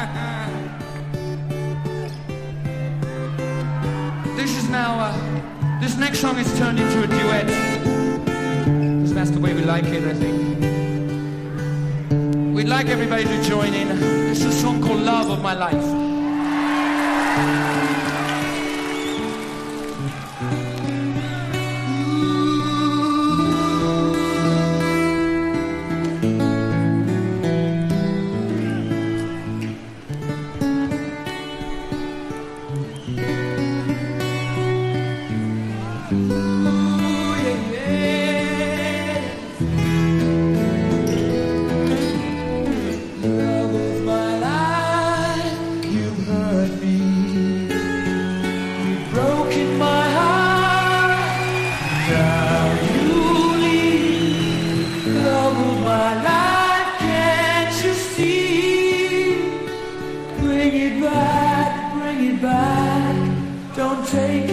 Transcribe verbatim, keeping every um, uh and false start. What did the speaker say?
This is now, uh, this next song is turned into a duet. Because that's the way we like it, I think. We'd like everybody to join in. This is a song called Love of My Life. Don't take